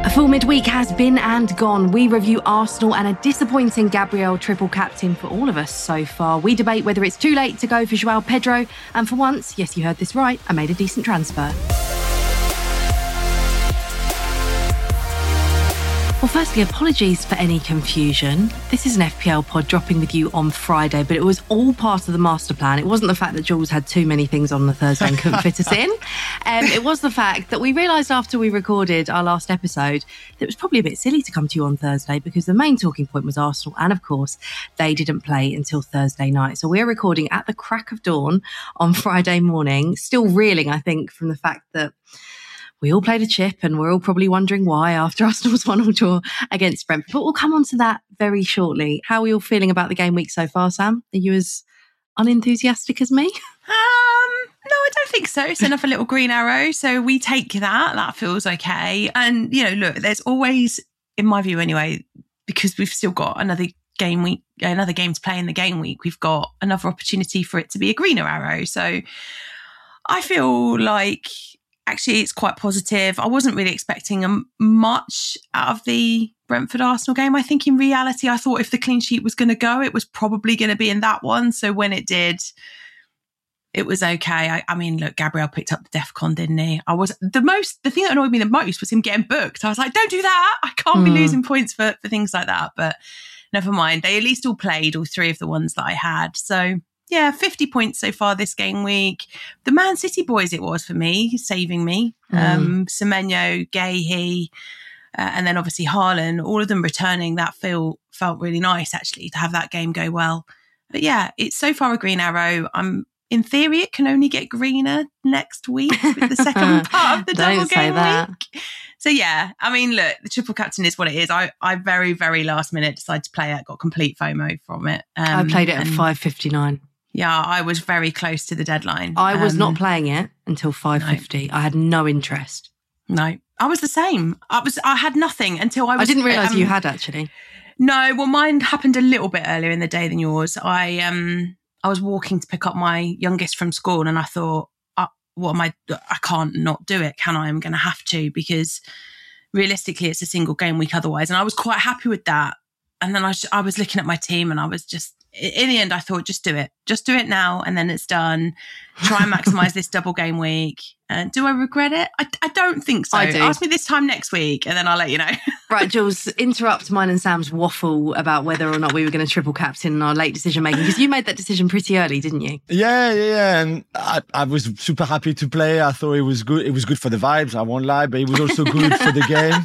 A full midweek has been and gone. We review Arsenal and a disappointing Gabriel triple captain for all of us so far. We debate whether it's too late to go for João Pedro. And for once, yes, you heard this right, I made a decent transfer. Well, firstly, apologies for any confusion. This is an FPL pod dropping with you on Friday, but it was all part of the master plan. It wasn't the fact that Jules had too many things on the Thursday and couldn't fit us in. It was the fact that we realised after we recorded our last episode that it was probably a bit silly to come to you on Thursday because the main talking point was Arsenal. And of course, they didn't play until Thursday night. So we're recording at the crack of dawn on Friday morning, still reeling, I think, from the fact that we all played a chip and we're all probably wondering why after Arsenal's 1-1 draw against Brentford. But we'll come on to that very shortly. How are we all feeling about the game week so far, Sam? Are you as unenthusiastic as me? No, I don't think so. It's enough a little green arrow. So we take that. That feels okay. And, you know, look, there's always, in my view anyway, because we've still got another game to play in the game week, we've got another opportunity for it to be a greener arrow. So I feel like actually it's quite positive. I wasn't really expecting much out of the Brentford-Arsenal game. I think in reality, I thought if the clean sheet was going to go, it was probably going to be in that one. So when it did, it was okay. I mean, look, Gabriel picked up the DEFCON, didn't he? The thing that annoyed me the most was him getting booked. I was like, don't do that. I can't be losing points for things like that. But never mind. They at least all played, all three of the ones that I had. So yeah, 50 points so far this game week. The Man City boys it was for me, saving me. Semenyo, Gahey, and then obviously Haaland, all of them returning. That felt really nice, actually, to have that game go well. But yeah, it's so far a green arrow. In theory, it can only get greener next week with the second part of the double game week. So yeah, I mean, look, the triple captain is what it is. I very, very last minute decided to play it, got complete FOMO from it. I played it at 5:59. Yeah, I was very close to the deadline. I was not playing it until 5:50. No. I had no interest. No, I was the same. I had nothing until I didn't realise you had actually. No, well, mine happened a little bit earlier in the day than yours. I was walking to pick up my youngest from school, and I thought, I can't not do it, can I? I'm going to have to, because realistically, it's a single game week otherwise. And I was quite happy with that. And then I was looking at my team, and I was just, in the end, I thought, just do it. Just do it now, and then it's done. Try and maximise this double game week. Do I regret it? I don't think so. I do. Ask me this time next week, and then I'll let you know. Right, Jules, interrupt mine and Sam's waffle about whether or not we were going to triple captain in our late decision making, because you made that decision pretty early, didn't you? Yeah. And I was super happy to play. I thought it was good. It was good for the vibes, I won't lie, but it was also good for the game.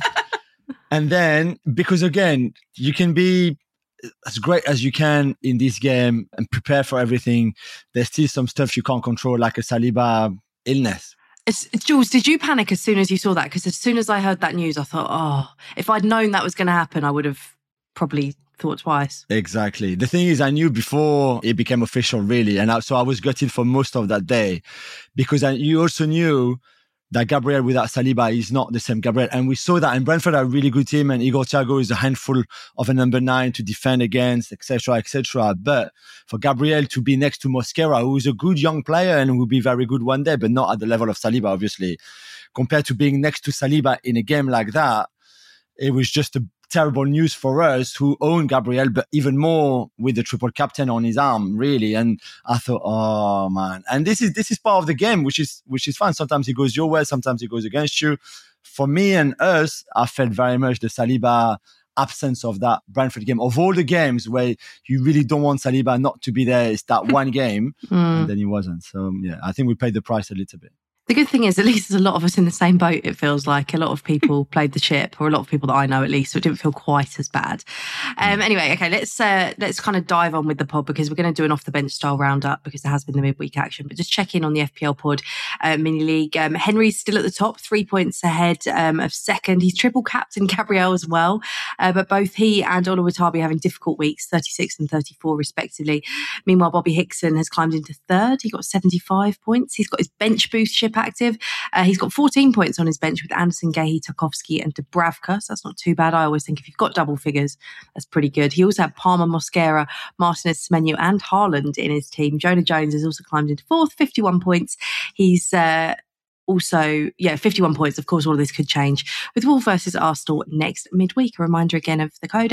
And then, because again, you can be as great as you can in this game and prepare for everything. There's still some stuff you can't control, like a Saliba illness. Jules, did you panic as soon as you saw that? Because as soon as I heard that news, I thought, if I'd known that was going to happen, I would have probably thought twice. Exactly. The thing is, I knew before it became official, really. And so I was gutted for most of that day, because you also knew that Gabriel without Saliba is not the same Gabriel. And we saw that. And Brentford are a really good team, and Igor Thiago is a handful of a number 9 to defend against, etc., etc. But for Gabriel to be next to Mosquera, who is a good young player and will be very good one day, but not at the level of Saliba, obviously, compared to being next to Saliba in a game like that, it was just a terrible news for us who own Gabriel, but even more with the triple captain on his arm, really. And I thought, oh man. And this is part of the game, which is fun. Sometimes it goes your way, sometimes it goes against you. For me and us, I felt very much the Saliba absence of that Brentford game. Of all the games where you really don't want Saliba not to be there, it's that one game, and then he wasn't. So yeah, I think we paid the price a little bit. The good thing is, at least there's a lot of us in the same boat, it feels like. A lot of people played the chip, or a lot of people that I know at least, so it didn't feel quite as bad. Anyway, okay, let's kind of dive on with the pod, because we're going to do an off-the-bench style roundup, because there has been the midweek action. But just check in on the FPL pod mini league. Henry's still at the top, 3 points ahead of second. He's triple captain Gabriel as well, but both he and Ola Watabi having difficult weeks, 36 and 34 respectively. Meanwhile, Bobby Hickson has climbed into third. He got 75 points. He's got his bench boost ship active. He's got 14 points on his bench with Anderson, Gahey, Tarkowski and Dubravka. So that's not too bad. I always think if you've got double figures, that's pretty good. He also had Palmer, Mosquera, Martinez, Semenyo and Haaland in his team. Jonah Jones has also climbed into fourth, 51 points. He's Also, 51 points. Of course, all of this could change with Wolves versus Arsenal next midweek. A reminder again of the code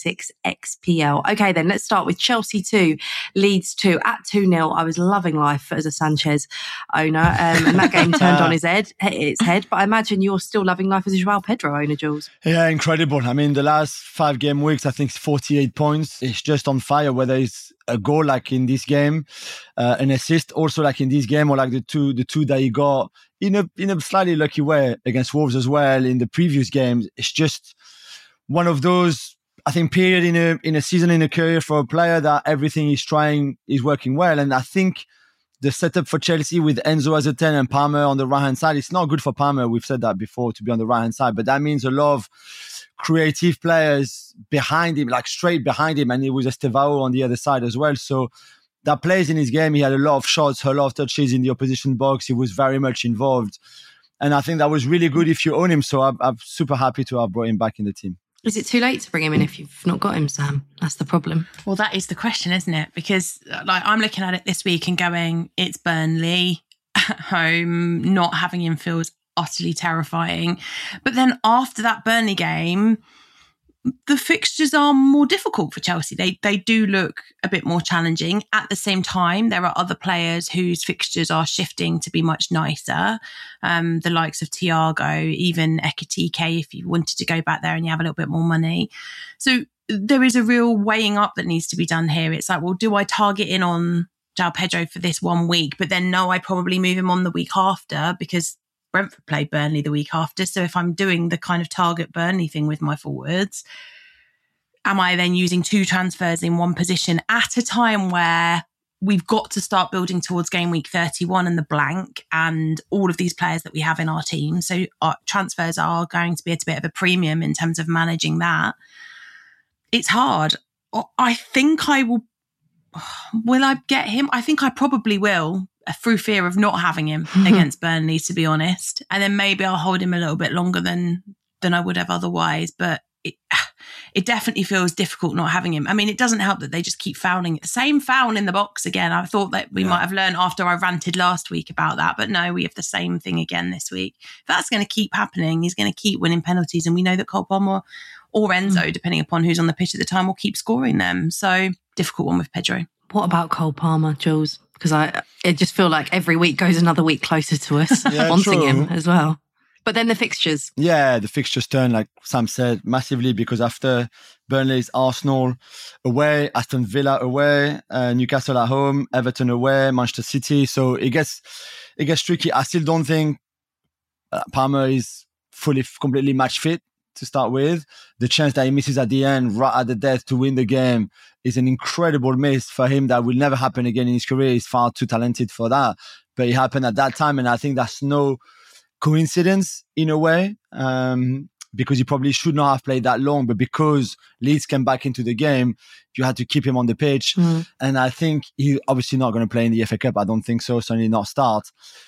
XY6XPL. Okay, then let's start with Chelsea 2, Leeds 2 at 2-0. I was loving life as a Sanchez owner, and that game turned on its head. But I imagine you're still loving life as a João Pedro owner, Jules. Yeah, incredible. I mean, the last 5 game weeks, I think it's 48 points. It's just on fire, whether it's a goal like in this game, an assist also like in this game, or like the two that he got in a slightly lucky way against Wolves as well in the previous games. It's just one of those, I think, period in a season, in a career for a player that everything he's trying is working well. And I think the setup for Chelsea with Enzo as a 10 and Palmer on the right-hand side, it's not good for Palmer. We've said that before, to be on the right-hand side, but that means a lot of creative players behind him, like straight behind him, and it was Estevao on the other side as well. So that plays in his game. He had a lot of shots, a lot of touches in the opposition box. He was very much involved. And I think that was really good if you own him. So I'm super happy to have brought him back in the team. Is it too late to bring him in if you've not got him, Sam? That's the problem. Well, that is the question, isn't it? Because like I'm looking at it this week and going, it's Burnley at home. Not having him feels utterly terrifying. But then after that Burnley game, the fixtures are more difficult for Chelsea. They do look a bit more challenging. At the same time, there are other players whose fixtures are shifting to be much nicer. The likes of Thiago, even Ekitike, if you wanted to go back there and you have a little bit more money. So there is a real weighing up that needs to be done here. It's like, well, do I target in on João Pedro for this 1 week? But then no, I probably move him on the week after because Brentford played Burnley the week after. So if I'm doing the kind of target Burnley thing with my forwards, am I then using 2 transfers in one position at a time where we've got to start building towards game week 31 and the blank and all of these players that we have in our team? So our transfers are going to be at a bit of a premium in terms of managing that. It's hard. I think I will I get him? I think I probably will, through fear of not having him against Burnley, to be honest. And then maybe I'll hold him a little bit longer than I would have otherwise. But it definitely feels difficult not having him. I mean, it doesn't help that they just keep fouling. The same foul in the box again. I thought that we might have learned after I ranted last week about that. But no, we have the same thing again this week. If that's going to keep happening, he's going to keep winning penalties. And we know that Cole Palmer or Enzo, depending upon who's on the pitch at the time, will keep scoring them. So difficult one with Pedro. What about Cole Palmer, Jules? Because I just feel like every week goes another week closer to us wanting him as well. But then the fixtures. Yeah, the fixtures turn, like Sam said, massively because after Burnley's Arsenal away, Aston Villa away, Newcastle at home, Everton away, Manchester City. So it gets tricky. I still don't think Palmer is completely match fit to start with. The chance that he misses at the end, right at the death to win the game, is an incredible miss for him that will never happen again in his career. He's far too talented for that. But it happened at that time, and I think that's no coincidence in a way, because he probably should not have played that long, but because Leeds came back into the game, you had to keep him on the pitch. And I think he's obviously not going to play in the FA Cup. I don't think so, certainly not start,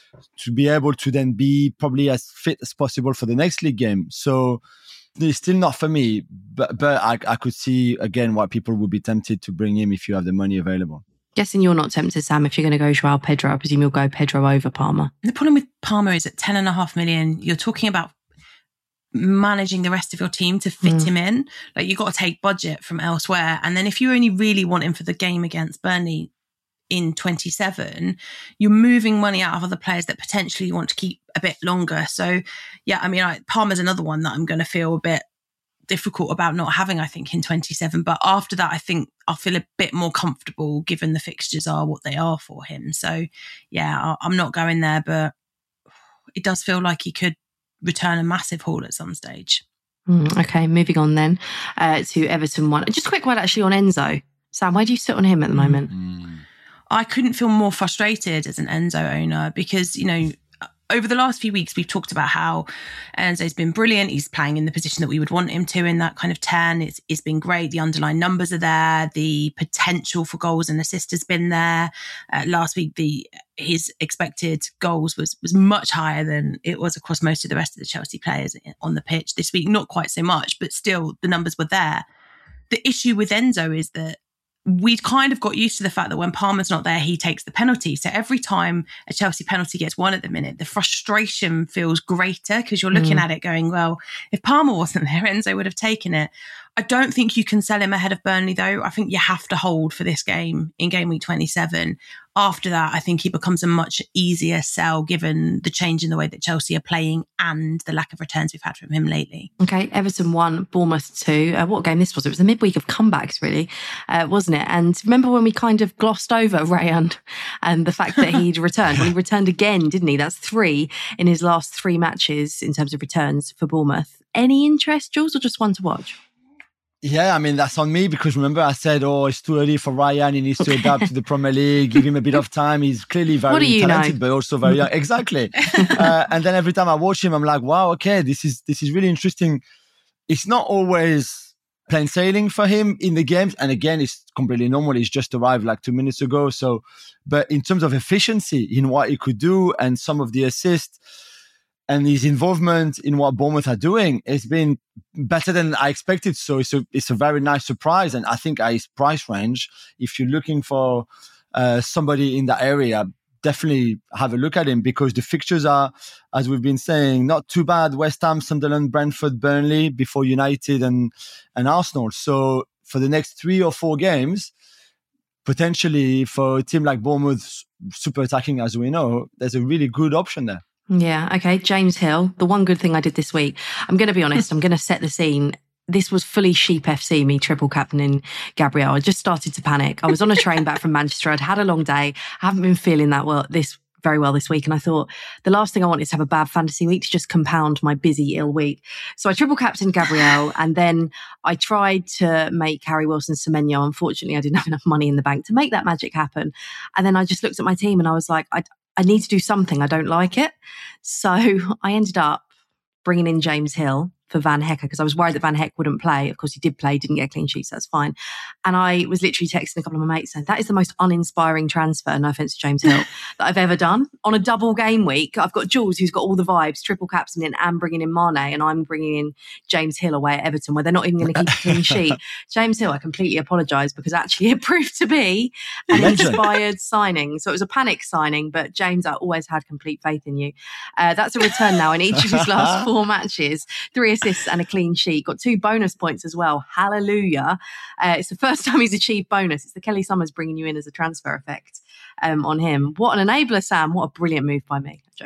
to be able to then be probably as fit as possible for the next league game. So it's still not for me, but I could see again why people would be tempted to bring him if you have the money available. Guessing you're not tempted, Sam, if you're going to go João Pedro. I presume you'll go Pedro over Palmer. The problem with Palmer is at 10.5 million, you're talking about managing the rest of your team to fit him in. Like, you've got to take budget from elsewhere. And then if you only really want him for the game against Burnley in 27, you're moving money out of other players that potentially you want to keep a bit longer. So, yeah, I mean, Palmer's another one that I'm going to feel a bit difficult about not having, I think, in 27. But after that, I think I'll feel a bit more comfortable given the fixtures are what they are for him. So, yeah, I'm not going there, but it does feel like he could return a massive haul at some stage. Okay, moving on then to Everton 1. Just a quick one actually on Enzo. Sam, where do you sit on him at the moment? I couldn't feel more frustrated as an Enzo owner because, you know, over the last few weeks, we've talked about how Enzo's been brilliant. He's playing in the position that we would want him to in that kind of 10. It's been great. The underlying numbers are there. The potential for goals and assists has been there. Last week, his expected goals was much higher than it was across most of the rest of the Chelsea players on the pitch. This week, not quite so much, but still the numbers were there. The issue with Enzo is that we'd kind of got used to the fact that when Palmer's not there, he takes the penalty. So every time a Chelsea penalty gets won at the minute, the frustration feels greater because you're looking at it going, well, if Palmer wasn't there, Enzo would have taken it. I don't think you can sell him ahead of Burnley, though. I think you have to hold for this game in game week 27. After that, I think he becomes a much easier sell given the change in the way that Chelsea are playing and the lack of returns we've had from him lately. Okay, Everton 1, Bournemouth 2. What game this was? It was the midweek of comebacks, really, wasn't it? And remember when we kind of glossed over Rayan and the fact that he'd returned? Well, he returned again, didn't he? That's 3 in his last 3 matches in terms of returns for Bournemouth. Any interest, Jules, or just one to watch? Yeah, I mean, that's on me because remember I said, it's too early for Rayan. He needs to adapt to the Premier League, give him a bit of time. He's clearly very talented, but also very young. Exactly. And then every time I watch him, I'm like, wow, okay, this is really interesting. It's not always plain sailing for him in the games. And again, it's completely normal. He's just arrived like 2 minutes ago. So, but in terms of efficiency in what he could do and some of the assists, and his involvement in what Bournemouth are doing has been better than I expected. So it's a very nice surprise. And I think at his price range, if you're looking for somebody in that area, definitely have a look at him because the fixtures are, as we've been saying, not too bad. West Ham, Sunderland, Brentford, Burnley before United and Arsenal. So for the next 3 or 4 games, potentially for a team like Bournemouth, super attacking as we know, there's a really good option there. Yeah, okay. James Hill, the one good thing I did this week, I'm going to be honest, I'm going to set the scene. This was fully sheep FC, me triple captaining Gabriel. I just started to panic. I was on a train back from Manchester. I'd had a long day. I haven't been feeling very well this week. And I thought the last thing I want is to have a bad fantasy week to just compound my busy, ill week. So I triple captained Gabriel and then I tried to make Harry Wilson Semenyo. Unfortunately, I didn't have enough money in the bank to make that magic happen. And then I just looked at my team and I was like, I need to do something. I don't like it. So I ended up bringing in James Hill for Van Hecke because I was worried that Van Hecke wouldn't play. Of course, he did play, didn't get a clean sheet, so that's fine. And I was literally texting a couple of my mates saying, that is the most uninspiring transfer, no offence to James Hill, that I've ever done. On a double game week, I've got Jules, who's got all the vibes, triple captaining and bringing in Mane, and I'm bringing in James Hill away at Everton, where they're not even going to keep a clean sheet. James Hill, I completely apologise because actually it proved to be an inspired signing. So it was a panic signing, but James, I always had complete faith in you. That's a return now in each of his last 4 matches, 3 assists and a clean sheet. Got 2 bonus points as well. Hallelujah. It's the first time he's achieved bonus. It's the Kelly Summers bringing you in as a transfer effect on him. What an enabler, Sam. What a brilliant move by me. I'm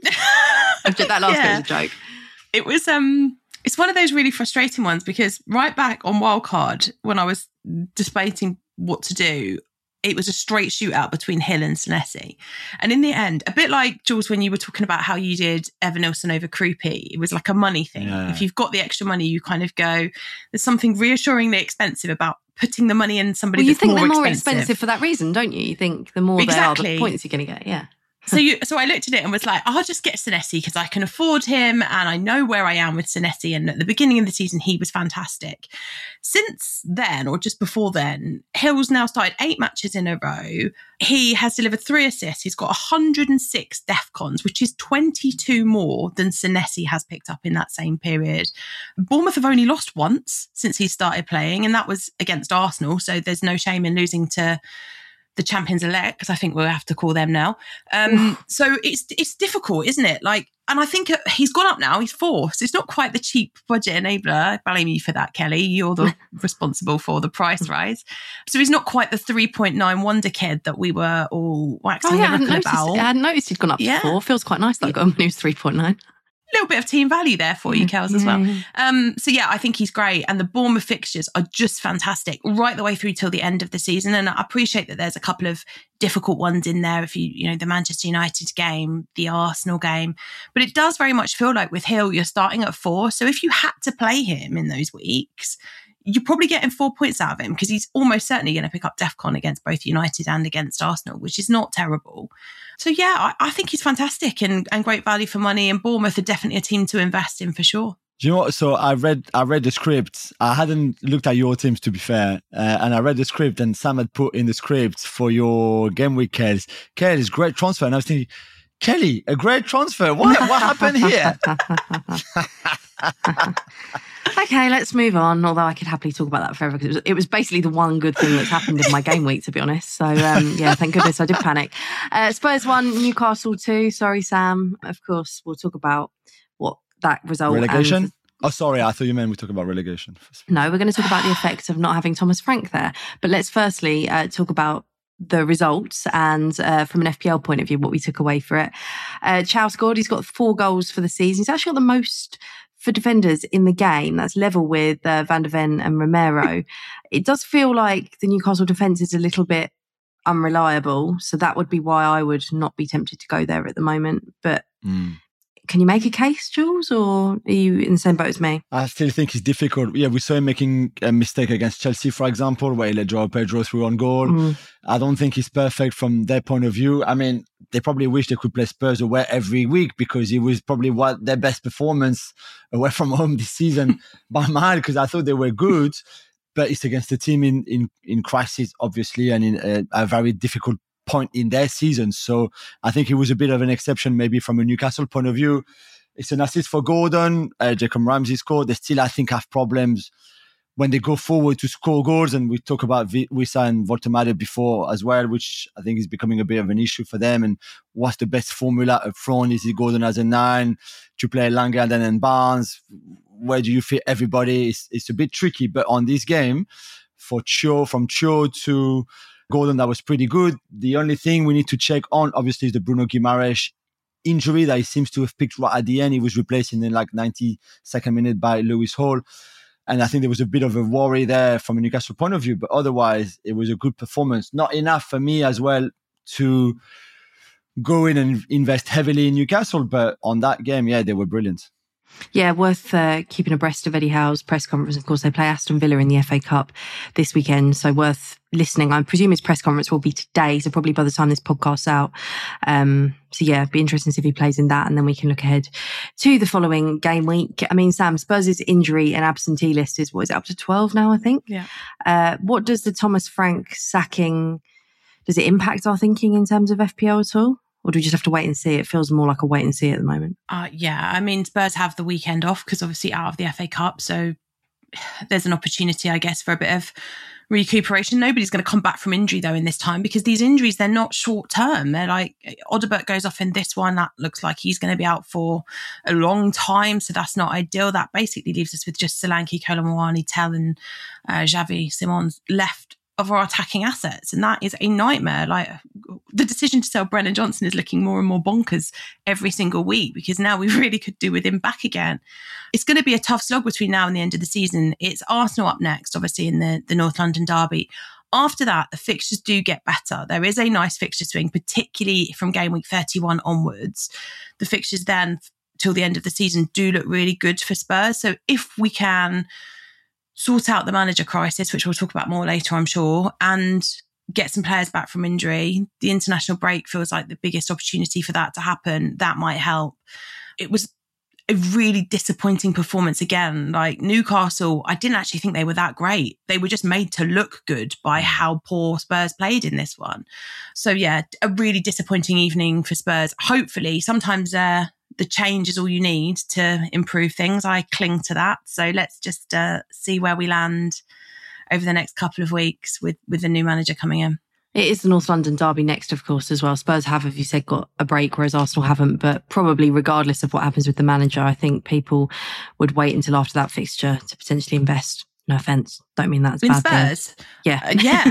joking. That last bit was a joke. It was, it's one of those really frustrating ones because right back on Wildcard, when I was debating what to do, it was a straight shootout between Hill and Senesi. And in the end, a bit like, Jules, when you were talking about how you did Evan Nilsson over Krupi, it was like a money thing. Yeah. If you've got the extra money, you kind of go, there's something reassuringly expensive about putting the money in somebody that's more expensive. You think they're more expensive for that reason, don't you? You think the more they are, the points you're going to get, yeah. So I looked at it and was like, I'll just get Senesi because I can afford him and I know where I am with Senesi. And at the beginning of the season, he was fantastic. Since then, or just before then, Hill's now started 8 matches in a row. He has delivered 3 assists. He's got 106 DEFCONs, which is 22 more than Senesi has picked up in that same period. Bournemouth have only lost once since he started playing, and that was against Arsenal. So there's no shame in losing to the champions-elect, because I think we'll have to call them now. So it's difficult, isn't it? And I think he's gone up now. He's 4. So it's not quite the cheap budget enabler. I blame you for that, Kelly. You're the responsible for the price rise. So he's not quite the 3.9 wonder kid that we were all waxing lyrical about. I hadn't noticed he'd gone up to 4. Feels quite nice that I got him when he was 3.9. Little bit of team value there for you, Kels, as well. So yeah, I think he's great. And the Bournemouth fixtures are just fantastic right the way through till the end of the season. And I appreciate that there's a couple of difficult ones in there. If you know, the Manchester United game, the Arsenal game, but it does very much feel like with Hill, you're starting at 4. So if you had to play him in those weeks, you're probably getting 4 points out of him because he's almost certainly going to pick up DEFCON against both United and against Arsenal, which is not terrible. So yeah, I think he's fantastic and great value for money, and Bournemouth are definitely a team to invest in for sure. Do you know what? So I read the script. I hadn't looked at your teams, to be fair, and I read the script, and Sam had put in the script for your game week, Kelly. Kelly's great transfer, and I was thinking, Kelly, a great transfer. What happened here? Okay, Okay, let's move on. Although I could happily talk about that forever because it was basically the one good thing that's happened in my game week, to be honest. So, yeah, thank goodness I did panic. Spurs 1, Newcastle 2. Sorry, Sam. Of course, we'll talk about what that result. Relegation? Oh, sorry. I thought you meant we talk about relegation. No, we're going to talk about the effect of not having Thomas Frank there. But let's firstly talk about the results and from an FPL point of view, what we took away for it. Chow scored. He's got 4 goals for the season. He's actually got the most for defenders in the game. That's level with Van der Ven and Romero. It does feel like the Newcastle defence is a little bit unreliable. So that would be why I would not be tempted to go there at the moment. But can you make a case, Jules, or are you in the same boat as me? I still think it's difficult. Yeah, we saw him making a mistake against Chelsea, for example, where he let Joao Pedro through on goal. I don't think he's perfect from their point of view. I mean, they probably wish they could play Spurs away every week because it was probably their best performance away from home this season by mile, because I thought they were good, but it's against a team in crisis, obviously, and in a very difficult point in their season. So I think it was a bit of an exception, maybe from a Newcastle point of view. It's an assist for Gordon. Jacob Ramsey scored. They still, I think, have problems when they go forward to score goals. And we talk about Wissa and Voltemade before as well, which I think is becoming a bit of an issue for them. And what's the best formula up front? Is it Gordon as a 9 to play Langardin and Barnes? Where do you fit everybody? It's a bit tricky. But on this game, from Cho to Gordon, that was pretty good. The only thing we need to check on, obviously, is the Bruno Guimaraes injury that he seems to have picked right at the end. He was replaced in the 92nd minute by Lewis Hall. And I think there was a bit of a worry there from a Newcastle point of view. But otherwise, it was a good performance. Not enough for me as well to go in and invest heavily in Newcastle. But on that game, yeah, they were brilliant. Yeah, worth keeping abreast of Eddie Howe's press conference. Of course, they play Aston Villa in the FA Cup this weekend, so worth listening. I presume his press conference will be today, so probably by the time this podcast's out. So yeah, it'd be interesting to see if he plays in that, and then we can look ahead to the following game week. I mean, Sam, Spurs' injury and absentee list is, what is it, up to 12 now, I think? Yeah. What does the Thomas Frank sacking, does it impact our thinking in terms of FPL at all? Or do we just have to wait and see? It feels more like a wait and see at the moment. Yeah, I mean, Spurs have the weekend off because obviously out of the FA Cup. So there's an opportunity, I guess, for a bit of recuperation. Nobody's going to come back from injury, though, in this time, because these injuries, they're not short term. They're like, Odobert goes off in this one. That looks like he's going to be out for a long time. So that's not ideal. That basically leaves us with just Solanke, Kolo Muani, Tell and Xavi Simons left of our attacking assets, and that is a nightmare. Like, the decision to sell Brennan Johnson is looking more and more bonkers every single week, because now we really could do with him back again. It's going to be a tough slog between now and the end of the season. It's Arsenal up next, obviously, in the North London derby. After that, the fixtures do get better. There is a nice fixture swing, particularly from game week 31 onwards. The fixtures then till the end of the season do look really good for Spurs. So if we can sort out the manager crisis, which we'll talk about more later, I'm sure, and get some players back from injury, the international break feels like the biggest opportunity for that to happen. That might help. It was a really disappointing performance again. Like, Newcastle, I didn't actually think they were that great. They were just made to look good by how poor Spurs played in this one. So yeah, a really disappointing evening for Spurs. Hopefully, sometimes the change is all you need to improve things. I cling to that. So let's just see where we land over the next couple of weeks with the new manager coming in. It is the North London derby next, of course, as well. Spurs have, as you said, got a break, whereas Arsenal haven't. But probably regardless of what happens with the manager, I think people would wait until after that fixture to potentially invest. No offence, don't mean that's in bad Spurs. Thing. Yeah,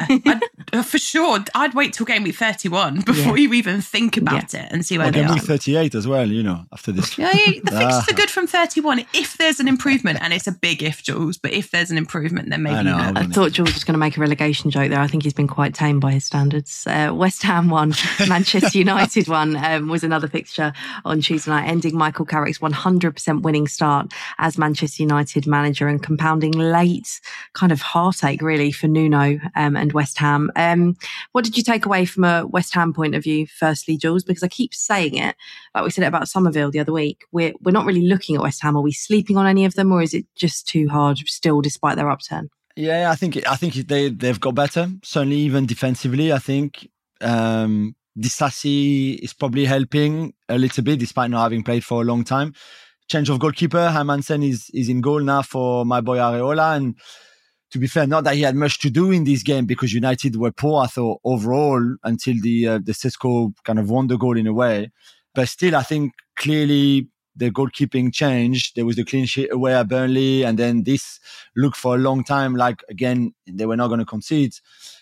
for sure. I'd wait till game week 31 before you even think about it and see where they are. Game week 38 as well, after this. Yeah, the fixtures are good from 31 if there's an improvement, and it's a big if, Jules. But if there's an improvement, then maybe. I thought Jules was going to make a relegation joke there. I think he's been quite tame by his standards. West Ham won, Manchester United won. Was another fixture on Tuesday night, ending Michael Carrick's 100% winning start as Manchester United manager and compounding late kind of heartache really for Nuno and West Ham. What did you take away from a West Ham point of view, firstly, Jules? Because I keep saying it, like we said it about Somerville the other week, we're not really looking at West Ham. Are we sleeping on any of them, or is it just too hard still despite their upturn? Yeah, I think they've got better. Certainly, even defensively, I think Disasi is probably helping a little bit despite not having played for a long time. change of goalkeeper. Hermansen is in goal now for my boy Areola. And to be fair, not that he had much to do in this game because United were poor, I thought, overall until the Sesko kind of won the goal in a way. But still, I think clearly the goalkeeping changed. There was the clean sheet away at Burnley. And then this looked for a long time like, again, they were not going to concede.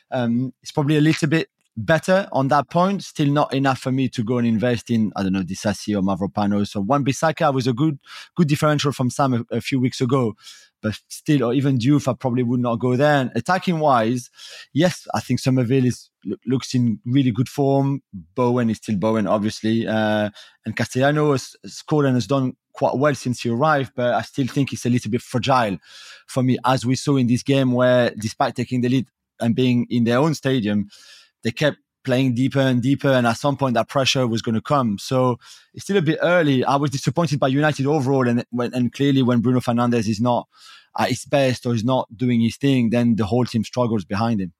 It's probably a little bit better on that point. Still not enough for me to go and invest in, I don't know, Disasi or Mavropanos. So Wan-Bissaka was a good differential from Sam a few weeks ago. But still, or even Diouf, I probably would not go there. And attacking wise, yes, I think Somerville looks in really good form. Bowen is still Bowen, obviously. And Castellano has scored and has done quite well since he arrived, but I still think it's a little bit fragile for me, as we saw in this game where, despite taking the lead and being in their own stadium, they kept playing deeper and deeper, and at some point that pressure was going to come. So it's still a bit early. I was disappointed by United overall, and clearly when Bruno Fernandes is not at his best or is not doing his thing, then the whole team struggles behind him.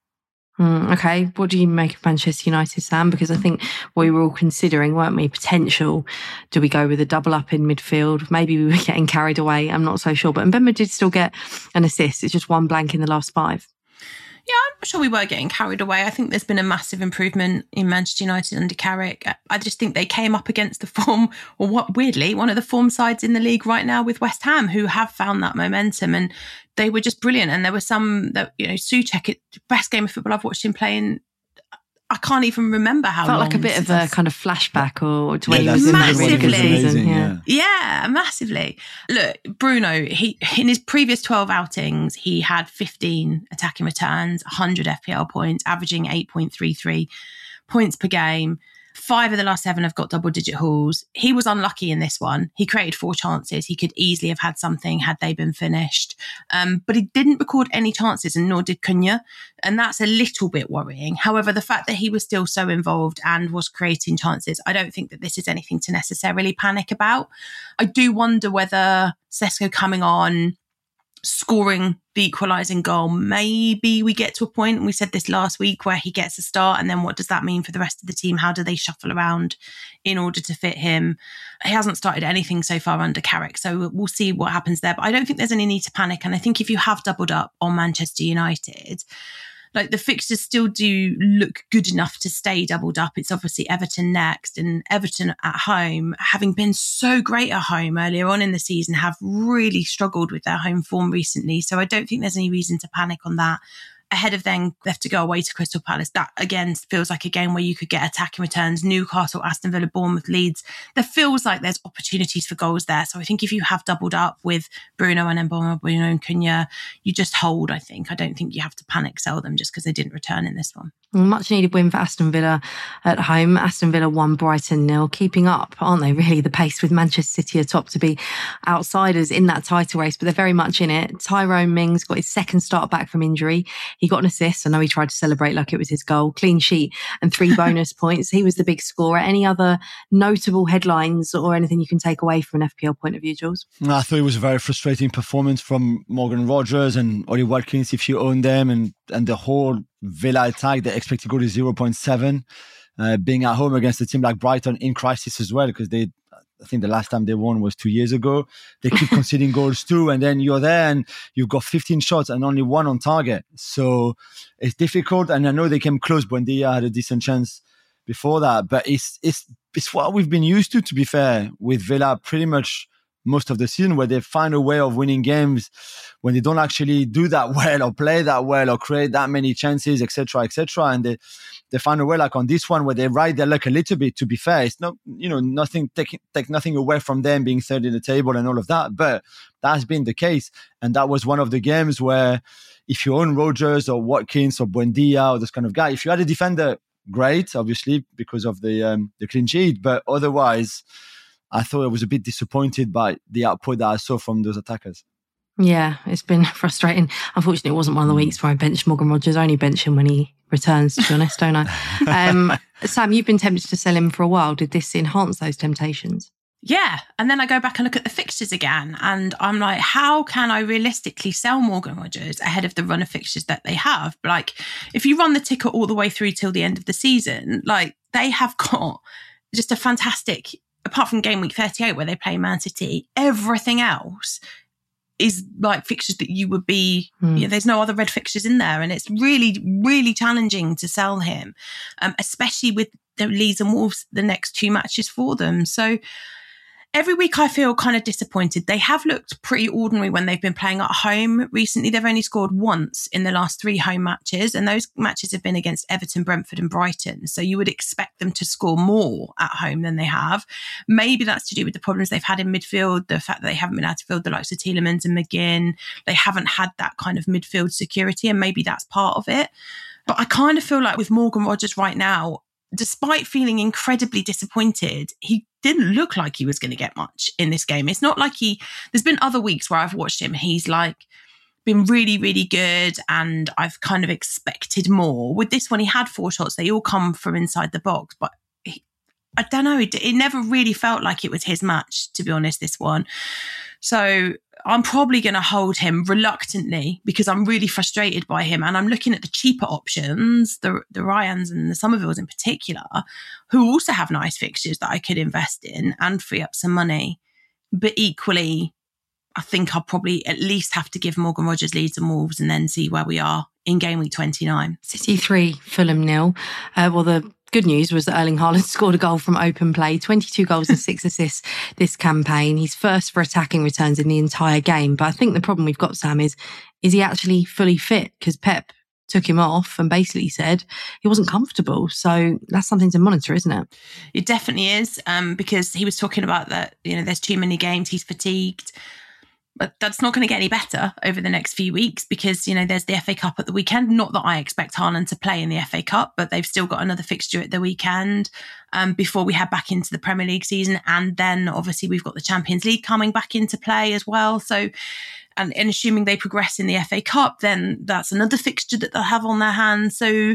Okay, what do you make of Manchester United, Sam? Because I think we were all considering, weren't we, potential. Do we go with a double up in midfield? Maybe we were getting carried away. I'm not so sure. But Mbemba did still get an assist. It's just one blank in the last 5. Yeah, I'm sure we were getting carried away. I think there's been a massive improvement in Manchester United under Carrick. I just think they came up against the form, or what, weirdly, one of the form sides in the league right now with West Ham, who have found that momentum, and they were just brilliant. And there were some that, Souček, best game of football I've watched him play in. I can't even remember how long. Felt like a bit of a kind of flashback or to when he was in that really good season. Yeah, massively. Look, Bruno, he in his previous 12 outings, he had 15 attacking returns, 100 FPL points, averaging 8.33 points per game. 5 of the last 7 have got double-digit hauls. He was unlucky in this one. He created 4 chances. He could easily have had something had they been finished. But he didn't record any chances, and nor did Cunha. And that's a little bit worrying. However, the fact that he was still so involved and was creating chances, I don't think that this is anything to necessarily panic about. I do wonder whether Sesko coming on, scoring the equalising goal, maybe we get to a point, and we said this last week, where he gets a start, and then what does that mean for the rest of the team? How do they shuffle around in order to fit him? He hasn't started anything so far under Carrick, so we'll see what happens there. But I don't think there's any need to panic. And I think if you have doubled up on Manchester United, like, the fixtures still do look good enough to stay doubled up. It's obviously Everton next, and Everton at home, having been so great at home earlier on in the season, have really struggled with their home form recently. So I don't think there's any reason to panic on that. Ahead of then, they have to go away to Crystal Palace. That, again, feels like a game where you could get attacking returns. Newcastle, Aston Villa, Bournemouth, Leeds. There feels like there's opportunities for goals there. So I think if you have doubled up with Bruno and Mboma, Bruno and Cunha, you just hold, I think. I don't think you have to panic sell them just because they didn't return in this one. Much needed win for Aston Villa at home. Aston Villa won, Brighton 0. Keeping up, aren't they, really, the pace with Manchester City atop to be outsiders in that title race, but they're very much in it. Tyrone Mings got his second start back from injury. He got an assist. I know he tried to celebrate like it was his goal. Clean sheet and 3 bonus points. He was the big scorer. Any other notable headlines or anything you can take away from an FPL point of view, Jules? I thought it was a very frustrating performance from Morgan Rogers and Ollie Watkins, if you own them, and the whole Villa attack. They expect to go to 0.7, being at home against a team like Brighton in crisis as well, because I think the last time they won was 2 years ago. They keep conceding goals too, and then you're there and you've got 15 shots and only 1 on target. So it's difficult, and I know they came close. Buendia had a decent chance before that, but it's what we've been used to be fair, with Villa pretty much most of the season, where they find a way of winning games when they don't actually do that well or play that well or create that many chances, etc., and they find a way, like on this one, where they ride their luck a little bit. To be fair, it's not, nothing, take nothing away from them being third in the table and all of that, but that has been the case. And that was one of the games where, if you own Rogers or Watkins or Buendia or this kind of guy, if you had a defender, great, obviously because of the clean sheet, but otherwise, I thought I was a bit disappointed by the output that I saw from those attackers. Yeah, it's been frustrating. Unfortunately, it wasn't one of the weeks where I benched Morgan Rogers. I only bench him when he returns, to be honest, don't I? Sam, you've been tempted to sell him for a while. Did this enhance those temptations? Yeah. And then I go back and look at the fixtures again, and I'm like, how can I realistically sell Morgan Rogers ahead of the run of fixtures that they have? Like, if you run the ticker all the way through till the end of the season, like, they have got just a fantastic apart from game week 38 where they play Man City, everything else is like fixtures that you would be, there's no other red fixtures in there. And it's really, really challenging to sell him, especially with the Leeds and Wolves, the next 2 matches for them. So every week I feel kind of disappointed. They have looked pretty ordinary when they've been playing at home. Recently, they've only scored once in the last 3 home matches, and those matches have been against Everton, Brentford and Brighton. So you would expect them to score more at home than they have. Maybe that's to do with the problems they've had in midfield, the fact that they haven't been able to field the likes of Tielemans and McGinn. They haven't had that kind of midfield security, and maybe that's part of it. But I kind of feel like with Morgan Rogers right now, despite feeling incredibly disappointed, he didn't look like he was going to get much in this game. It's not like there's been other weeks where I've watched him. He's like been really, really good, and I've kind of expected more. With this one, he had 4 shots. They all come from inside the box, but I don't know. It never really felt like it was his match, to be honest, this one. So I'm probably going to hold him reluctantly because I'm really frustrated by him. And I'm looking at the cheaper options, the Ryans and the Somervilles in particular, who also have nice fixtures that I could invest in and free up some money. But equally, I think I'll probably at least have to give Morgan Rogers Leeds and Wolves and then see where we are in game week 29. City 3, Fulham 0. Well, the good news was that Erling Haaland scored a goal from open play, 22 goals and 6 assists this campaign. He's first for attacking returns in the entire game. But I think the problem we've got, Sam, is he actually fully fit? Because Pep took him off and basically said he wasn't comfortable. So that's something to monitor, isn't it? It definitely is, because he was talking about that, there's too many games, he's fatigued. But that's not going to get any better over the next few weeks because, there's the FA Cup at the weekend. Not that I expect Haaland to play in the FA Cup, but they've still got another fixture at the weekend before we head back into the Premier League season. And then obviously we've got the Champions League coming back into play as well. So, and assuming they progress in the FA Cup, then that's another fixture that they'll have on their hands. So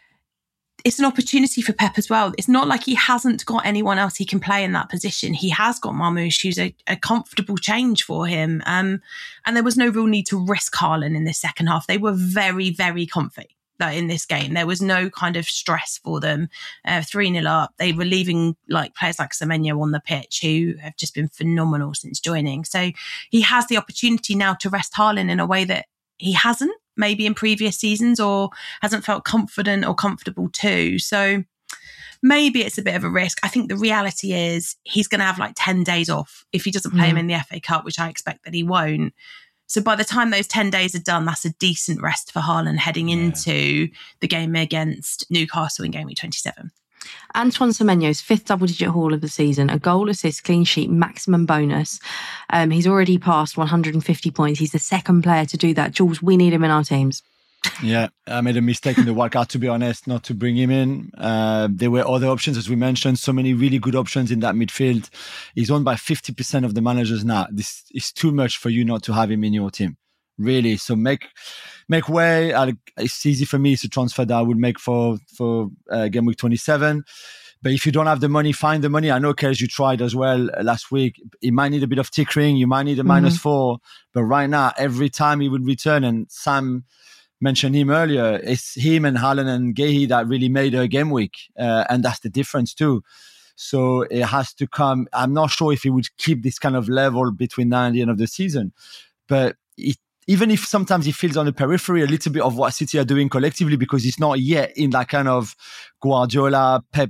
it's an opportunity for Pep as well. It's not like he hasn't got anyone else he can play in that position. He has got Marmoush, who's a comfortable change for him. And there was no real need to risk Haaland in this second half. They were very, very comfy in this game. There was no kind of stress for them. 3-0 up. They were leaving players like Semenyo on the pitch who have just been phenomenal since joining. So he has the opportunity now to rest Haaland in a way that he hasn't maybe in previous seasons or hasn't felt confident or comfortable too. So maybe it's a bit of a risk. I think the reality is he's going to have 10 days off if he doesn't play him in the FA Cup, which I expect that he won't. So by the time those 10 days are done, that's a decent rest for Haaland heading into the game against Newcastle in game week 27. Antoine Semenyo's 5th double-digit haul of the season, a goal, assist, clean sheet, maximum bonus. He's already passed 150 points. He's the 2nd player to do that. Jules, we need him in our teams. Yeah, I made a mistake in the wildcard, to be honest, not to bring him in. There were other options, as we mentioned, so many really good options in that midfield. He's owned by 50% of the managers now. This is too much for you not to have him in your team. Really. So make way. It's easy for me. It's a transfer that I would make for game week 27. But if you don't have the money, find the money. I know, Kez, you tried as well last week. He might need a bit of tickering. You might need a -4. But right now, every time he would return, and Sam mentioned him earlier, it's him and Haaland and Guehi that really made a game week. And that's the difference too. So it has to come. I'm not sure if he would keep this kind of level between now and the end of the season. But even if sometimes he feels on the periphery a little bit of what City are doing collectively, because he's not yet in that kind of Guardiola, Pep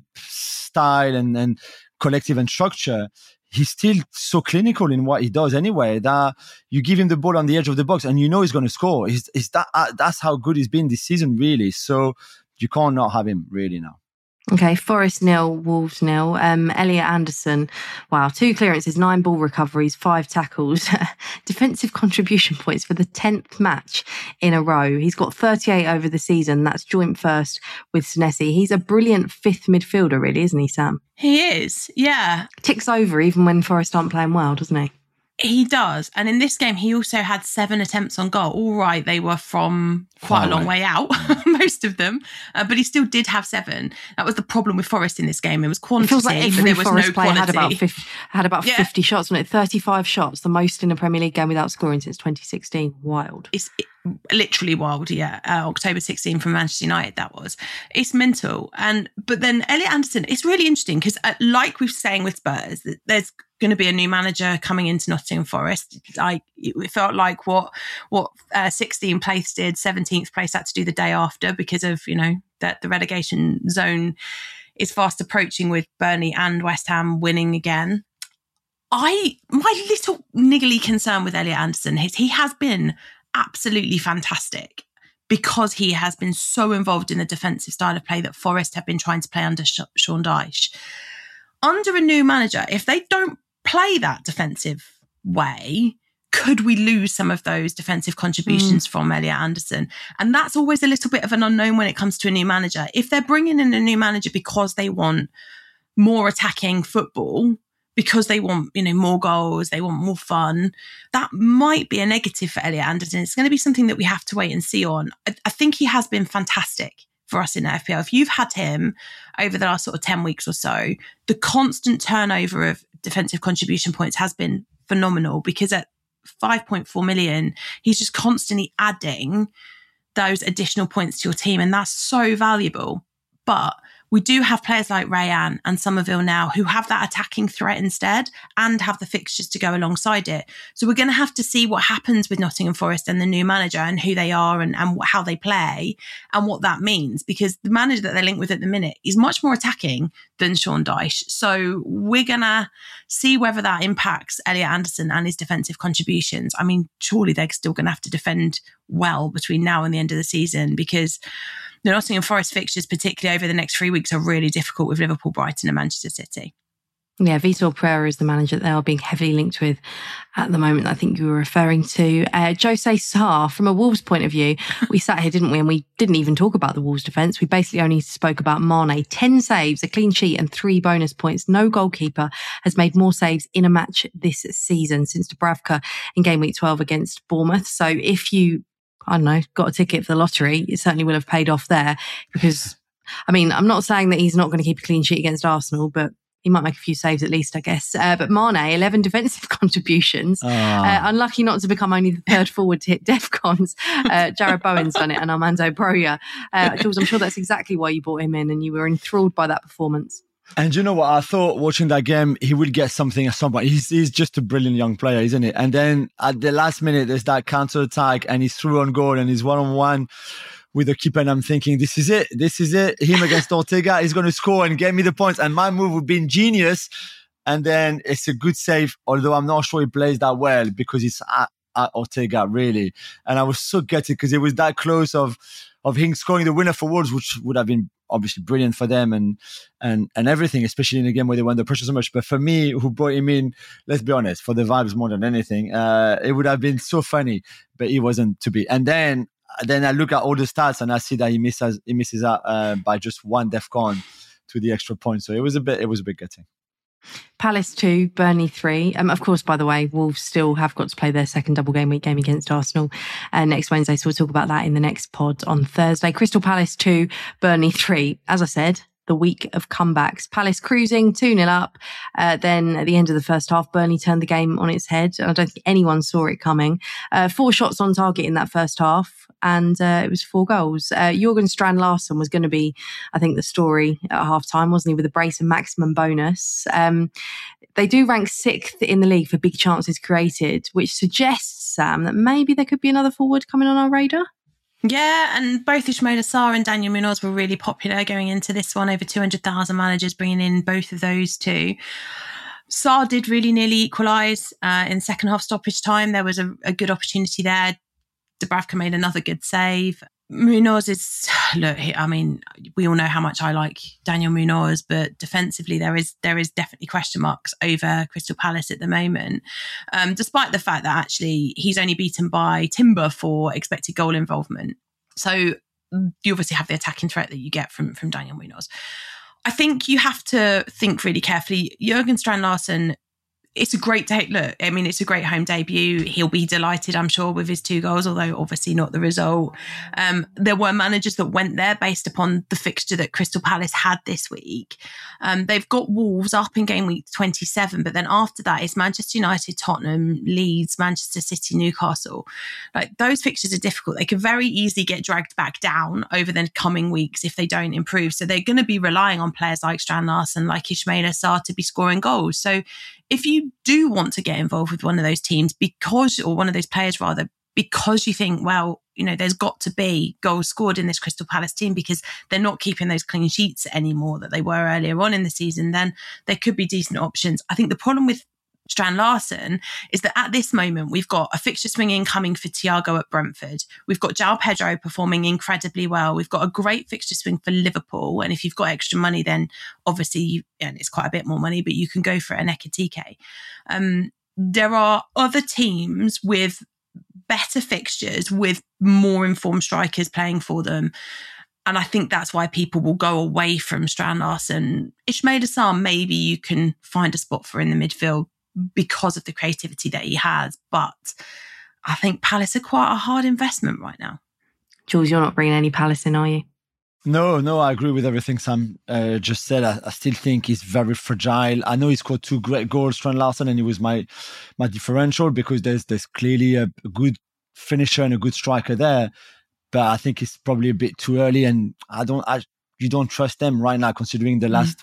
style and collective and structure, he's still so clinical in what he does anyway, that you give him the ball on the edge of the box and he's going to score. That's how good he's been this season, really. So you can't not have him really now. Okay, Forest 0, Wolves 0. Elliot Anderson, wow, 2 clearances, 9 ball recoveries, 5 tackles. Defensive contribution points for the 10th match in a row. He's got 38 over the season. That's joint first with Senesi. He's a brilliant 5th midfielder, really, isn't he, Sam? He is, yeah. Ticks over even when Forest aren't playing well, doesn't he? He does. And in this game, he also had 7 attempts on goal. All right, they were from quite a long way out, most of them. But he still did have 7. That was the problem with Forest in this game. It was quantity, it feels like every but there was Forest no player quality. had about 50 shots, wasn't it? 35 shots, the most in a Premier League game without scoring since 2016. Wild. Literally wild, yeah. October 16 from Manchester United, that was. It's mental. But then Elliot Anderson, it's really interesting because like we've saying with Spurs, there's going to be a new manager coming into Nottingham Forest. It felt like what 16th place did, 17th place had to do the day after because of, that the relegation zone is fast approaching with Burnley and West Ham winning again. My little niggly concern with Elliot Anderson is he has been absolutely fantastic because he has been so involved in the defensive style of play that Forest have been trying to play under Sean Dyche. Under a new manager, if they don't play that defensive way, could we lose some of those defensive contributions from Elliot Anderson? And that's always a little bit of an unknown when it comes to a new manager. If they're bringing in a new manager because they want more attacking football, because they want, more goals, they want more fun, that might be a negative for Elliot Anderson. It's going to be something that we have to wait and see on. I think he has been fantastic for us in the FPL. If you've had him over the last sort of 10 weeks or so, the constant turnover of defensive contribution points has been phenomenal because at 5.4 million, he's just constantly adding those additional points to your team. And that's so valuable. But we do have players like Rayan and Somerville now who have that attacking threat instead and have the fixtures to go alongside it. So we're going to have to see what happens with Nottingham Forest and the new manager and who they are and how they play and what that means, because the manager that they're linked with at the minute is much more attacking than Sean Dyche. So we're going to see whether that impacts Elliot Anderson and his defensive contributions. I mean, surely they're still going to have to defend well between now and the end of the season because the Nottingham Forest fixtures, particularly over the next 3 weeks, are really difficult with Liverpool, Brighton and Manchester City. Yeah, Vitor Pereira is the manager that they are being heavily linked with at the moment, I think you were referring to. Jose Sarr, from a Wolves point of view, we sat here, didn't we? And we didn't even talk about the Wolves defence. We basically only spoke about Mane. 10 saves, a clean sheet and 3 bonus points. No goalkeeper has made more saves in a match this season since Dubravka in game week 12 against Bournemouth. So if you, got a ticket for the lottery, it certainly will have paid off there because, I'm not saying that he's not going to keep a clean sheet against Arsenal, but he might make a few saves at least, I guess. But Mane, 11 defensive contributions. Unlucky not to become only the third forward to hit DEFCONs. Jared Bowen's done it and Armando Broja. Jules, I'm sure that's exactly why you brought him in and you were enthralled by that performance. And you know what? I thought watching that game, he would get something at some point. He's just a brilliant young player, isn't he? And then at the last minute, there's that counter attack and he's through on goal and he's one-on-one with the keeper. And I'm thinking, this is it. Him against Ortega, he's going to score and get me the points. And my move would be ingenious. And then it's a good save, although I'm not sure he plays that well because it's at Ortega, really. And I was so gutted because it was that close of him scoring the winner for Wolves, which would have been obviously brilliant for them and everything, especially in a game where they won the pressure so much. But for me, who brought him in, let's be honest, for the vibes more than anything, it would have been so funny, but he wasn't to be. And then I look at all the stats and I see that he misses out by just 1 DEFCON to the extra point. So it was a bit gutting. Palace 2, Burnley 3. Of course, by the way, Wolves still have got to play their second double game week game against Arsenal next Wednesday. So we'll talk about that in the next pod on Thursday. Crystal Palace 2, Burnley 3. As I said, the week of comebacks. Palace cruising 2-0 up. Then at the end of the first half, Burnley turned the game on its head. I don't think anyone saw it coming. 4 shots on target in that first half. And it was 4 goals. Jørgen Strand Larsen was going to be, I think, the story at half-time, wasn't he, with a brace and maximum bonus. They do rank 6th in the league for big chances created, which suggests, Sam, that maybe there could be another forward coming on our radar. Yeah, and both Ismaila Sarr and Daniel Munoz were really popular going into this one. Over 200,000 managers bringing in both of those two. Sarr did really nearly equalise in second half stoppage time. There was a good opportunity there. Dubravka made another good save. Munoz is, look, we all know how much I like Daniel Munoz, but defensively there is definitely question marks over Crystal Palace at the moment, despite the fact that actually he's only beaten by Timber for expected goal involvement. So you obviously have the attacking threat that you get from Daniel Munoz. I think you have to think really carefully. Jørgen Strand Larsen it's a great day. Look, I mean, it's a great home debut. He'll be delighted, I'm sure, with his 2 goals, although obviously not the result. There were managers that went there based upon the fixture that Crystal Palace had this week. They've got Wolves up in game week 27, but then after that it's Manchester United, Tottenham, Leeds, Manchester City, Newcastle. Like, those fixtures are difficult. They could very easily get dragged back down over the coming weeks if they don't improve. So they're going to be relying on players like Strand Larsen, like Ismaila Sarr to be scoring goals. So if you do want to get involved with one of those teams or one of those players rather, because you think, well, you know, there's got to be goals scored in this Crystal Palace team because they're not keeping those clean sheets anymore that they were earlier on in the season, then there could be decent options. I think the problem with Strand Larsen is that at this moment we've got a fixture swing incoming for Thiago at Brentford. We've got João Pedro performing incredibly well. We've got a great fixture swing for Liverpool, and if you've got extra money, then obviously, and it's quite a bit more money, but you can go for an Ekitike. There are other teams with better fixtures, with more informed strikers playing for them. And I think that's why people will go away from Strand Larsen. Ismaila Sarr, maybe you can find a spot for in the midfield because of the creativity that he has. But I think Palace are quite a hard investment right now. Jules, you're not bringing any Palace in, are you? No, I agree with everything Sam just said. I still think he's very fragile. I know he scored 2 great goals, Strand Larsen, and he was my differential because there's clearly a good finisher and a good striker there. But I think it's probably a bit too early, and you don't trust them right now, considering the last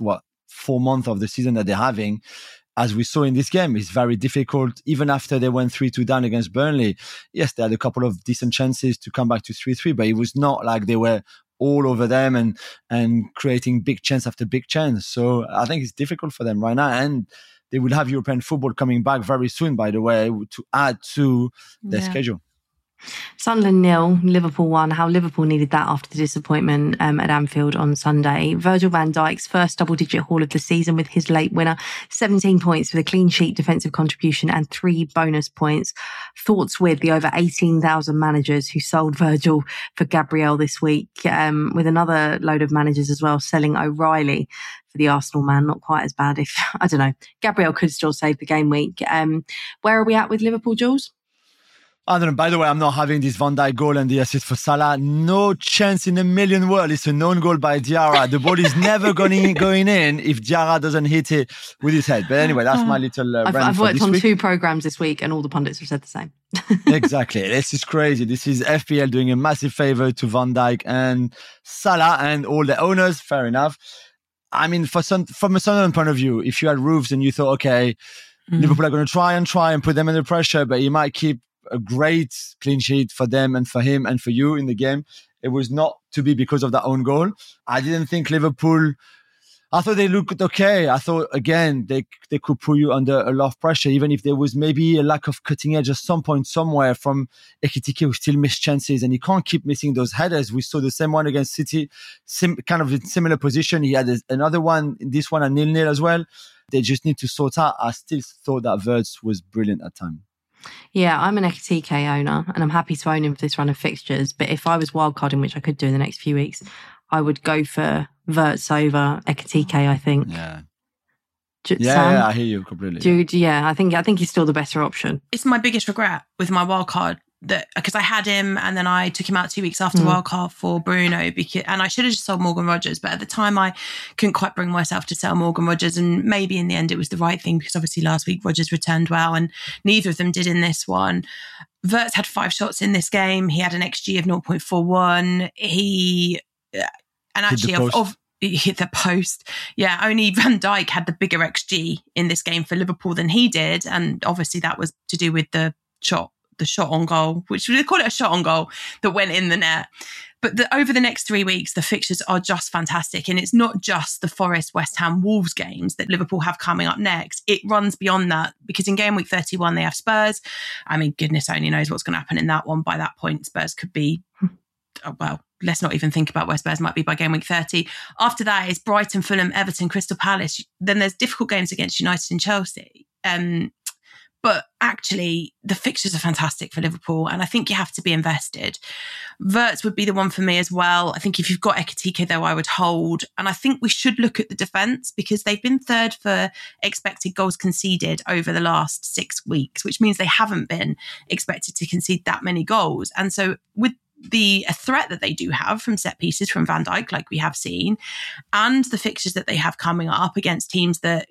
4 months of the season that they're having. As we saw in this game, it's very difficult. Even after they went 3-2 down against Burnley, yes, they had a couple of decent chances to come back to 3-3, but it was not like they were all over them and creating big chance after big chance. So I think it's difficult for them right now, and they will have European football coming back very soon, by the way, to add to their schedule. Sunderland 0, Liverpool 1. How Liverpool needed that after the disappointment at Anfield on Sunday. Virgil van Dijk's first double-digit haul of the season with his late winner. 17 points with a clean sheet defensive contribution and 3 bonus points. Thoughts with the over 18,000 managers who sold Virgil for Gabriel this week, with another load of managers as well selling O'Reilly for the Arsenal man. Not quite as bad if, I don't know, Gabriel could still save the game week. Where are we at with Liverpool, Jules? I don't know. By the way, I'm not having this Van Dijk goal and the assist for Salah. No chance in a million world. It's a known goal by Diarra. The ball is never going in if Diarra doesn't hit it with his head. But anyway, that's my little rant I've for worked this on week. 2 programs this week and all the pundits have said the same. Exactly. This is crazy. This is FPL doing a massive favor to Van Dijk and Salah and all the owners. Fair enough. I mean, from a Sunderland point of view, if you had Roofs and you thought, okay, Liverpool are going to try and put them under pressure, but he might keep a great clean sheet for them and for him and for you in the game. It was not to be because of that own goal. I didn't think Liverpool, I thought they looked okay. I thought, again, they could put you under a lot of pressure, even if there was maybe a lack of cutting edge at some point somewhere from Ekitike, who still missed chances, and he can't keep missing those headers. We saw the same one against City, kind of in similar position. He had another one, this one, a 0-0 as well. They just need to sort out. I still thought that Wirtz was brilliant at time. Yeah, I'm an Ekitike owner and I'm happy to own him for this run of fixtures. But if I was wildcarding, which I could do in the next few weeks, I would go for Wirtz over Ekitike, I think. Yeah. Sam? I hear you completely. Dude, yeah, I think he's still the better option. It's my biggest regret with my wildcard, that because I had him and then I took him out 2 weeks after wildcard for Bruno, and I should have just sold Morgan Rogers, but at the time I couldn't quite bring myself to sell Morgan Rogers, and maybe in the end it was the right thing because obviously last week Rogers returned well and neither of them did in this one. Wirtz had 5 shots in this game. He had an XG of 0.41. He hit the post. Yeah, only Van Dijk had the bigger XG in this game for Liverpool than he did, and obviously that was to do with the shot on goal, which we call it a shot on goal, that went in the net. But over the next 3 weeks, the fixtures are just fantastic. And it's not just the Forest, West Ham, Wolves games that Liverpool have coming up next. It runs beyond that because in game week 31, they have Spurs. I mean, goodness only knows what's going to happen in that one. By that point, Spurs could be, let's not even think about where Spurs might be by game week 30. After that is Brighton, Fulham, Everton, Crystal Palace. Then there's difficult games against United and Chelsea. But actually, the fixtures are fantastic for Liverpool, and I think you have to be invested. Wirtz would be the one for me as well. I think if you've got Ekitike, though, I would hold. And I think we should look at the defence, because they've been third for expected goals conceded over the last 6 weeks, which means they haven't been expected to concede that many goals. And so with a threat that they do have from set pieces from Van Dijk, like we have seen, and the fixtures that they have coming up against teams that,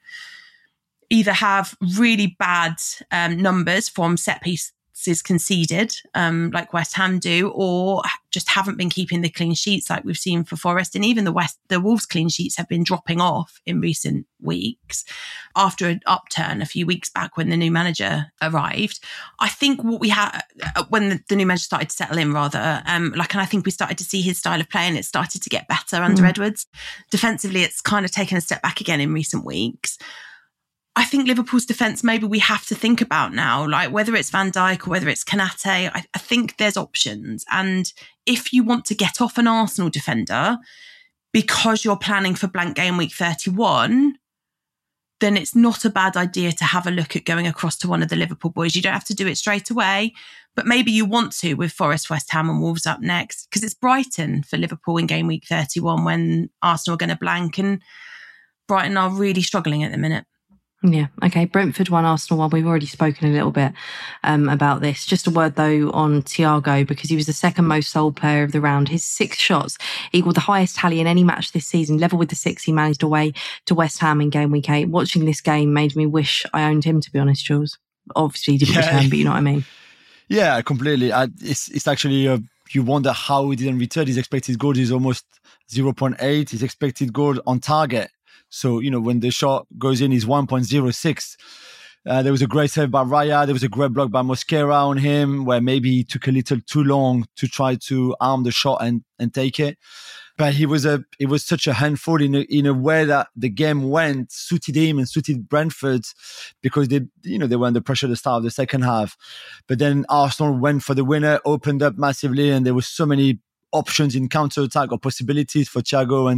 either have really bad numbers from set pieces conceded, like West Ham do, or just haven't been keeping the clean sheets like we've seen for Forest. And even the Wolves clean sheets have been dropping off in recent weeks after an upturn a few weeks back when the new manager arrived. I think what we had when the new manager started to settle in, and I think we started to see his style of play, and it started to get better under Edwards. Defensively, it's kind of taken a step back again in recent weeks. I think Liverpool's defence, maybe we have to think about now, like whether it's Van Dijk or whether it's Konate, I think there's options. And if you want to get off an Arsenal defender because you're planning for blank game week 31, then it's not a bad idea to have a look at going across to one of the Liverpool boys. You don't have to do it straight away, but maybe you want to with Forest, West Ham and Wolves up next, because it's Brighton for Liverpool in game week 31 when Arsenal are going to blank, and Brighton are really struggling at the minute. Yeah. Okay. Brentford 1, Arsenal 1. We've already spoken a little bit about this. Just a word though on Thiago, because he was the second most sold player of the round. His 6 shots equaled the highest tally in any match this season, level with the 6 he managed away to West Ham in game week 8. Watching this game made me wish I owned him, to be honest, Jules. Obviously he didn't return, but you know what I mean? Yeah, completely. It's actually, you wonder how he didn't return. His expected goal is almost 0.8. His expected goal on target. So, when the shot goes in, is 1.06. There was a great save by Raya. There was a great block by Mosquera on him, where maybe he took a little too long to try to arm the shot and take it. But it was such a handful in a way that the game went, suited him and suited Brentford, because they were under pressure at the start of the second half. But then Arsenal went for the winner, opened up massively, and there were so many options in counter-attack or possibilities for Thiago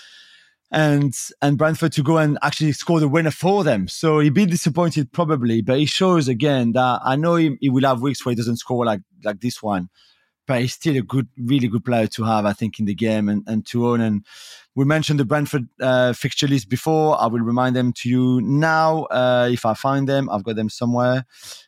and Brentford to go and actually score the winner for them. So he'd be disappointed probably, but he shows again that I know he will have weeks where he doesn't score like this one, but he's still a really good player to have, I think, in the game and to own. And we mentioned the Brentford fixture list before. I will remind them to you now. If I find them, I've got them somewhere.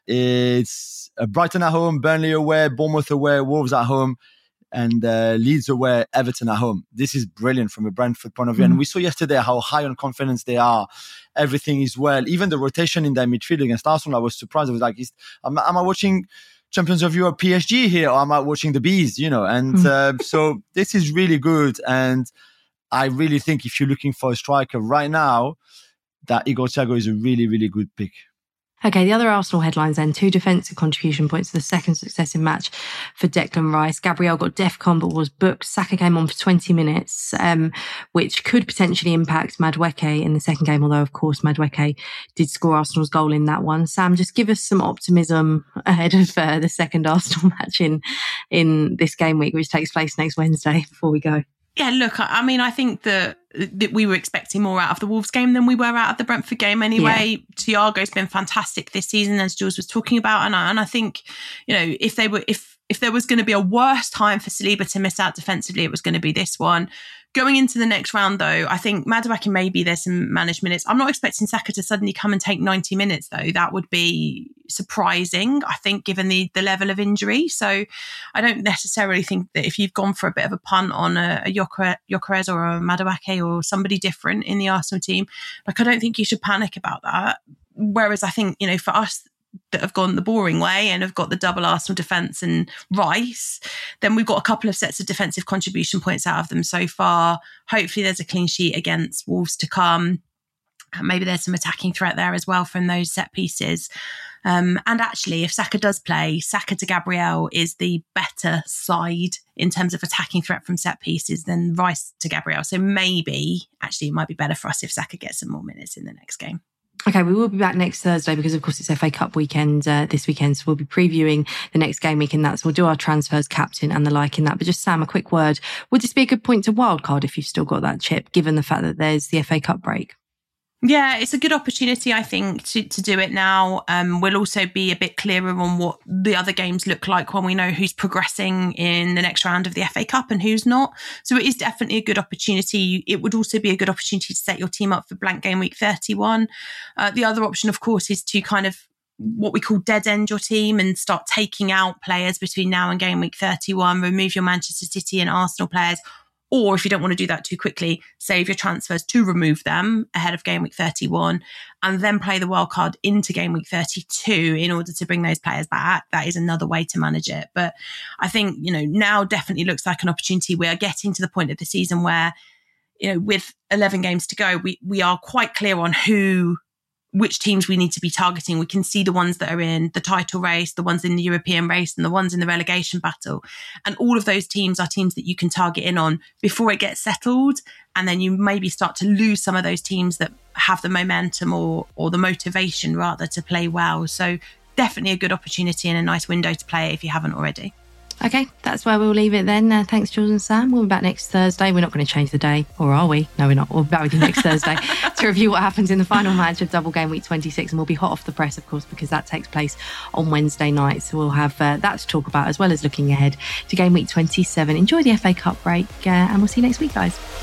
It's Brighton at home, Burnley away, Bournemouth away, Wolves at home, and Leeds away, Everton at home. This is brilliant from a Brentford point of view. And we saw yesterday how high on confidence they are. Everything is well. Even the rotation in their midfield against Arsenal, I was surprised. I was like, am I watching Champions of Europe PSG here, or am I watching the Bees? And so this is really good. And I really think if you're looking for a striker right now, that Igor Thiago is a really, really good pick. Okay, the other Arsenal headlines then. 2 defensive contribution points for the second successive match for Declan Rice. Gabriel got DEFCON but was booked. Saka came on for 20 minutes, which could potentially impact Madueke in the second game, although, of course, Madueke did score Arsenal's goal in that one. Sam, just give us some optimism ahead of the second Arsenal match in this game week, which takes place next Wednesday, before we go. Yeah, look, I mean, I think that we were expecting more out of the Wolves game than we were out of the Brentford game anyway. Yeah. Thiago's been fantastic this season, as Jules was talking about. And I think, if there was going to be a worse time for Saliba to miss out defensively, it was going to be this one. Going into the next round, though, I think Madueke, maybe there's some managed minutes. I'm not expecting Saka to suddenly come and take 90 minutes, though. That would be surprising, I think, given the level of injury. So I don't necessarily think that if you've gone for a bit of a punt on a Gyökeres or a Madueke or somebody different in the Arsenal team, I don't think you should panic about that. Whereas I think, for us that have gone the boring way and have got the double Arsenal defence and Rice, then we've got a couple of sets of defensive contribution points out of them so far. Hopefully there's a clean sheet against Wolves to come. Maybe there's some attacking threat there as well from those set pieces. And actually, if Saka does play, Saka to Gabriel is the better side in terms of attacking threat from set pieces than Rice to Gabriel. So maybe, actually, it might be better for us if Saka gets some more minutes in the next game. Okay, we will be back next Thursday because, of course, it's FA Cup weekend this weekend. So we'll be previewing the next game week in that. So we'll do our transfers, captain and the like in that. But just, Sam, a quick word. Would this be a good point to wildcard if you've still got that chip, given the fact that there's the FA Cup break? Yeah, it's a good opportunity, I think, to do it now. We'll also be a bit clearer on what the other games look like when we know who's progressing in the next round of the FA Cup and who's not. So it is definitely a good opportunity. It would also be a good opportunity to set your team up for blank game week 31. The other option, of course, is to kind of what we call dead end your team and start taking out players between now and game week 31, remove your Manchester City and Arsenal players. Or if you don't want to do that too quickly, save your transfers to remove them ahead of game week 31 and then play the wild card into game week 32 in order to bring those players back. That is another way to manage it. But I think, now definitely looks like an opportunity. We are getting to the point of the season where, with 11 games to go, we are quite clear on which teams we need to be targeting. We can see the ones that are in the title race, the ones in the European race, and the ones in the relegation battle. And all of those teams are teams that you can target in on before it gets settled. And then you maybe start to lose some of those teams that have the momentum or the motivation rather to play well. So definitely a good opportunity and a nice window to play it if you haven't already. Okay, that's where we'll leave it then. Thanks, Jules and Sam. We'll be back next Thursday. We're not going to change the day, or are we? No, we're not. We'll be back with you next Thursday to review what happens in the final match of double game week 26. And we'll be hot off the press, of course, because that takes place on Wednesday night. So we'll have that to talk about, as well as looking ahead to game week 27. Enjoy the FA Cup break, and we'll see you next week, guys.